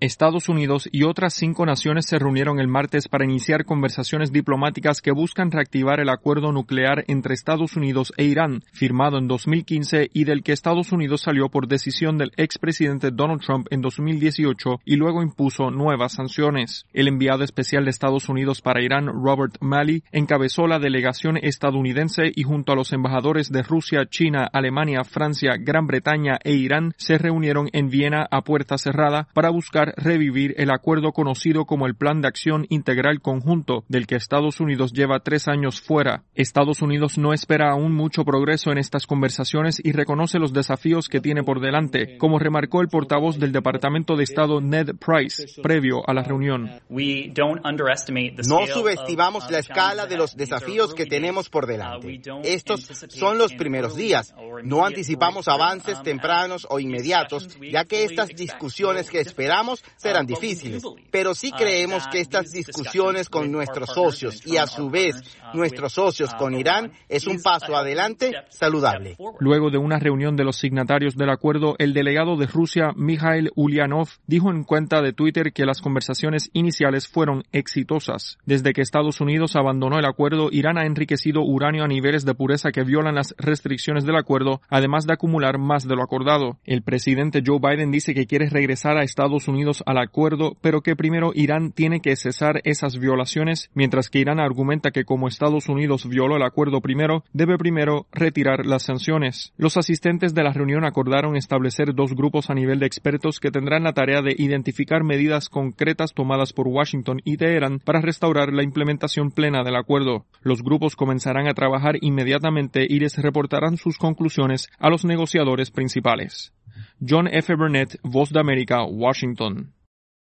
Estados Unidos y otras 5 naciones se reunieron el martes para iniciar conversaciones diplomáticas que buscan reactivar el acuerdo nuclear entre Estados Unidos e Irán, firmado en 2015 y del que Estados Unidos salió por decisión del expresidente Donald Trump en 2018 y luego impuso nuevas sanciones. El enviado especial de Estados Unidos para Irán, Robert Malley, encabezó la delegación estadounidense y junto a los embajadores de Rusia, China, Alemania, Francia, Gran Bretaña e Irán se reunieron en Viena a puerta cerrada para buscar revivir el acuerdo conocido como el Plan de Acción Integral Conjunto, del que Estados Unidos lleva 3 años fuera. Estados Unidos no espera aún mucho progreso en estas conversaciones y reconoce los desafíos que tiene por delante, como remarcó el portavoz del Departamento de Estado Ned Price, previo a la reunión. No subestimamos la escala de los desafíos que tenemos por delante. Estos son los primeros días. No anticipamos avances tempranos o inmediatos, ya que estas discusiones que esperamos serán difíciles, pero sí creemos que estas discusiones con nuestros socios y a su vez nuestros socios con Irán es un paso adelante saludable. Luego de una reunión de los signatarios del acuerdo, el delegado de Rusia, Mikhail Ulyanov, dijo en cuenta de Twitter que las conversaciones iniciales fueron exitosas. Desde que Estados Unidos abandonó el acuerdo, Irán ha enriquecido uranio a niveles de pureza que violan las restricciones del acuerdo, además de acumular más de lo acordado. El presidente Joe Biden dice que quiere regresar a Estados Unidos al acuerdo, pero que primero Irán tiene que cesar esas violaciones, mientras que Irán argumenta que como Estados Unidos violó el acuerdo primero, debe primero retirar las sanciones. Los asistentes de la reunión acordaron establecer 2 grupos a nivel de expertos que tendrán la tarea de identificar medidas concretas tomadas por Washington y Teherán para restaurar la implementación plena del acuerdo. Los grupos comenzarán a trabajar inmediatamente y les reportarán sus conclusiones a los negociadores principales. John F. Burnett, Voz de América, Washington.